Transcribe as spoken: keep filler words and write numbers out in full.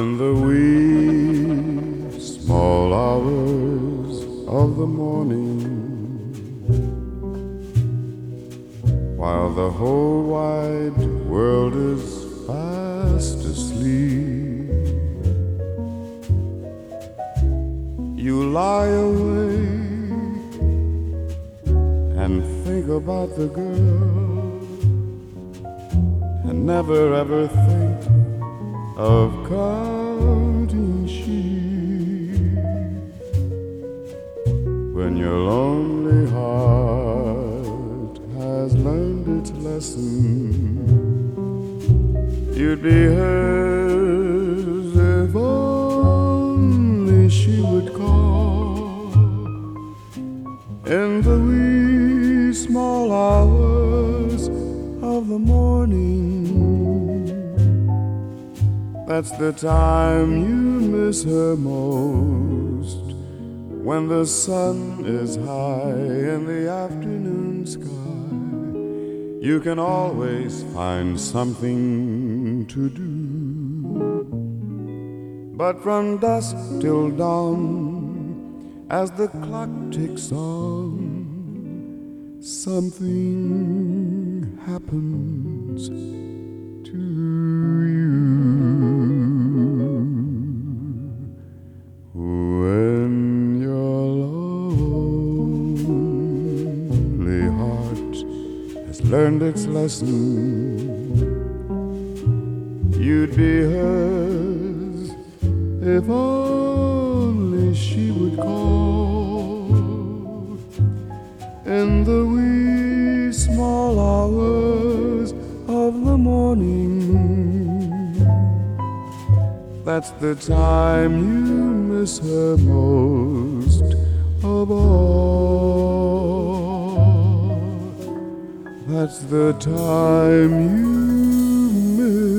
In the wee small hours of the morning, while the whole wide world is fast asleep, you lie awake and think about the girl, and never ever think of counting sheep. When your lonely heart has learned its lesson, you'd be hers if only she would call in the wee small hours of the morning. That's the time you miss her most, when the sun is high in the afternoon sky. You can always find something to do, but from dusk till dawn, as the clock ticks on, something happens to you. When your lonely heart has learned its lesson, you'd be hers if only she would call in the wee small hours of the morning. That's the time you miss her most of all. That's the time you miss